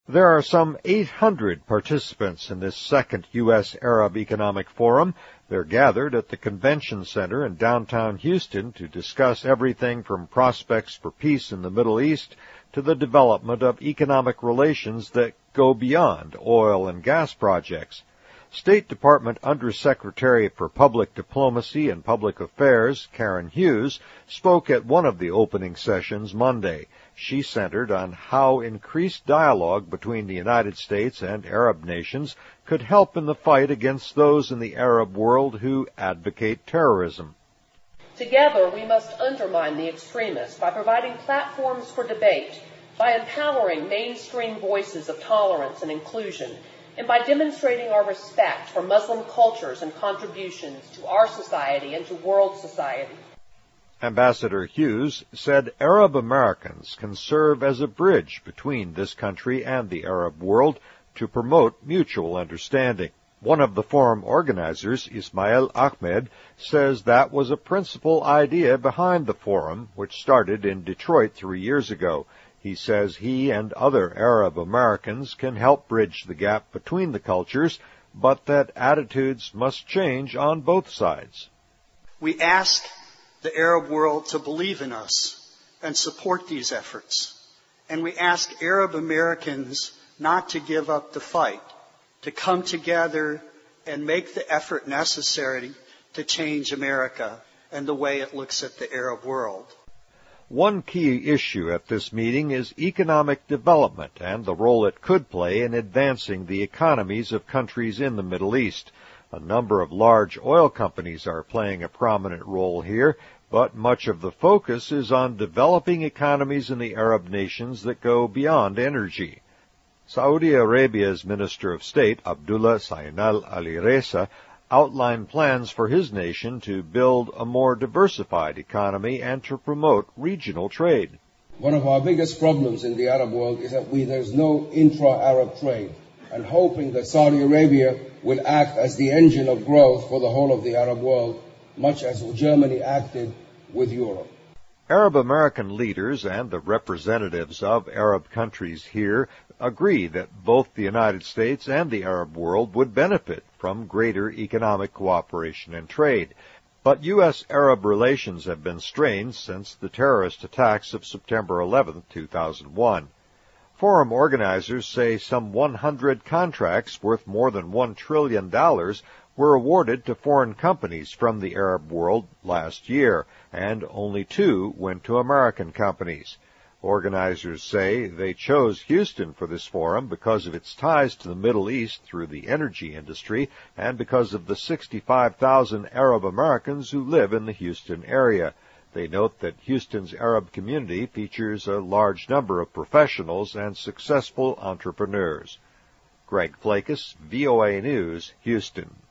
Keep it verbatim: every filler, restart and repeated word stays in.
There are some eight hundred participants in this second U S Arab Economic Forum. They're gathered at the Convention Center in downtown Houston to discuss everything from prospects for peace in the Middle East to the development of economic relations that go beyond oil and gas projects. State Department Undersecretary for Public Diplomacy and Public Affairs, Karen Hughes, spoke at one of the opening sessions Monday. She centered on how increased dialogue between the United States and Arab nations could help in the fight against those in the Arab world who advocate terrorism. Together, we must undermine the extremists by providing platforms for debate, by empowering mainstream voices of tolerance and inclusion, and by demonstrating our respect for Muslim cultures and contributions to our society and to world society. Ambassador Hughes said Arab Americans can serve as a bridge between this country and the Arab world to promote mutual understanding. One of the forum organizers, Ismail Ahmed, says that was a principal idea behind the forum, which started in Detroit three years ago. He says he and other Arab Americans can help bridge the gap between the cultures, but that attitudes must change on both sides. We ask the Arab world to believe in us and support these efforts. And we ask Arab Americans not to give up the fight, to come together and make the effort necessary to change America and the way it looks at the Arab world. One key issue at this meeting is economic development and the role it could play in advancing the economies of countries in the Middle East. A number of large oil companies are playing a prominent role here, but much of the focus is on developing economies in the Arab nations that go beyond energy. Saudi Arabia's Minister of State, Abdullah Sainal Ali Reza, outlined plans for his nation to build a more diversified economy and to promote regional trade. One of our biggest problems in the Arab world is that we, there's no intra-Arab trade, and hoping that Saudi Arabia will act as the engine of growth for the whole of the Arab world, much as Germany acted with Europe. Arab American leaders and the representatives of Arab countries here agree that both the United States and the Arab world would benefit from greater economic cooperation and trade. But U S Arab relations have been strained since the terrorist attacks of September eleventh, two thousand one. Forum organizers say some one hundred contracts worth more than one trillion dollars were awarded to foreign companies from the Arab world last year, and only two went to American companies. Organizers say they chose Houston for this forum because of its ties to the Middle East through the energy industry and because of the sixty-five thousand Arab Americans who live in the Houston area. They note that Houston's Arab community features a large number of professionals and successful entrepreneurs. Greg Flakus, V O A News, Houston.